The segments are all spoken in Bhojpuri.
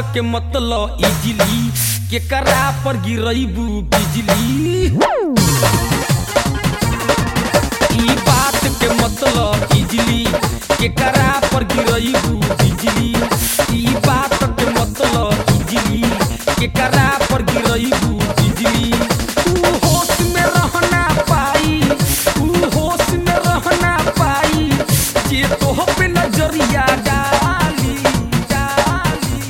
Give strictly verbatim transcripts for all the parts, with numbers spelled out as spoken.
के मतलब इजली केकरा पर गिरैबू बिजली। ई बात के मतलब इजली केकरा पर गिरैबू बिजली। ई बात के मतलब इजली केकरा पर गिरैबू बिजली। ऊ होश में रहना पाई, ऊ होश में रहना पाई जे तोह पे नजरिया डाली डाली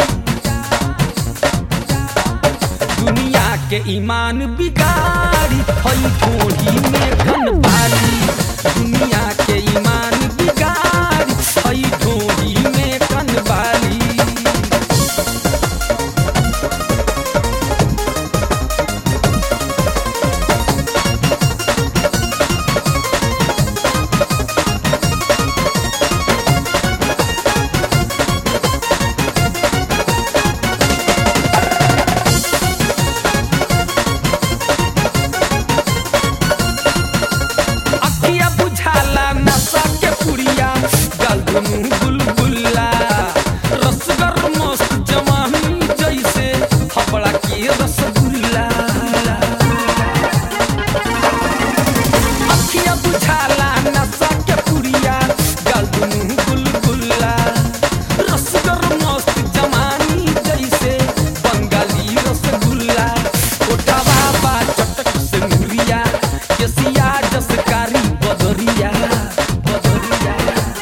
दुनिया के ईमान बिगाड़ी हई ठोड़ी में कनबाली। दुनिया के ईमान बिगाड़ी हई ठोड़ी में कनबाली। बुलबुल्ला रसगर मस्त जवानी जैसे हबड़ा के रसगुल्ला। अखिया बुझाला नशा के पुड़िया गाल दुनू बुलबुल्ला रसगर मस्त जवानी जैसे बंगाली रसगुल्ला। ओटावा बा चटक से मुरिया केसिया जसकारी बदरिया बदरिया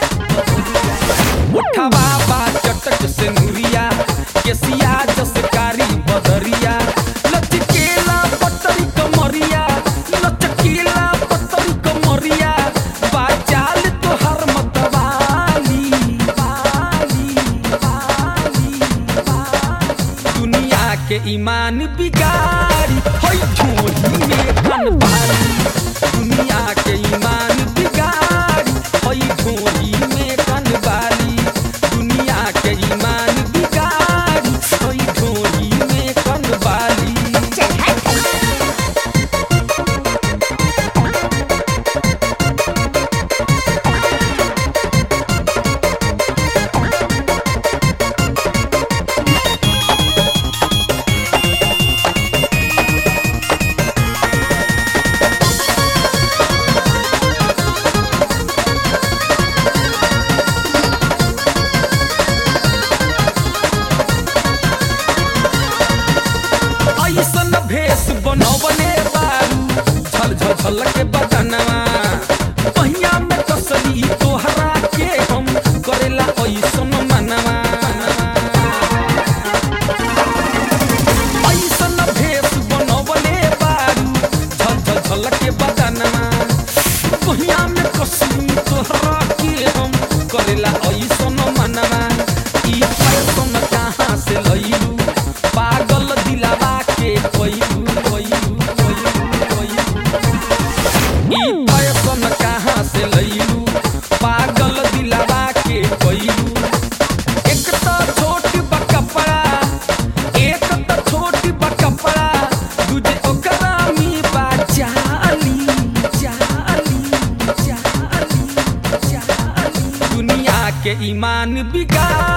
उठावा बा चटक से नुरिया केसिया जसकारी बदरिया। लचकेला पतरी कमरिया लचकेला पतरी कमरिया बाचाल तोहर मतवाली वाली वाली वाली। दुनिया के ईमान बिगाड़ी हई झोली में कनबाली। दुनिया के ईमान बिगाड़ी हई झोली में कनबाली। दुनिया के ईमान बिगाड़ी हई झोली में कनबाली। ऐसन भेष बनवले बारू झल झल झल के बदनवा पहिया में कसली तोहरा के हम करेला ऐसन मनवा। ऐसन भेष बनवले बारू झल झल झल के बदनवा पहिया में कसली तोहरा के हम करेला ऐसन मनवा। ई फैशन कहाँ से लइलू पागल दिलावा के कोइलू कोइलू कोइलू कोइलू। ई फैशन कहाँ से लइलू पागल दिलावा के कोइलू। एक तो छोट बा कपड़ा एक तो छोट बा कपड़ा दूजे ओकरा में बा जाली जाली जाली जाली। दुनिया के ईमान बिगाड़ी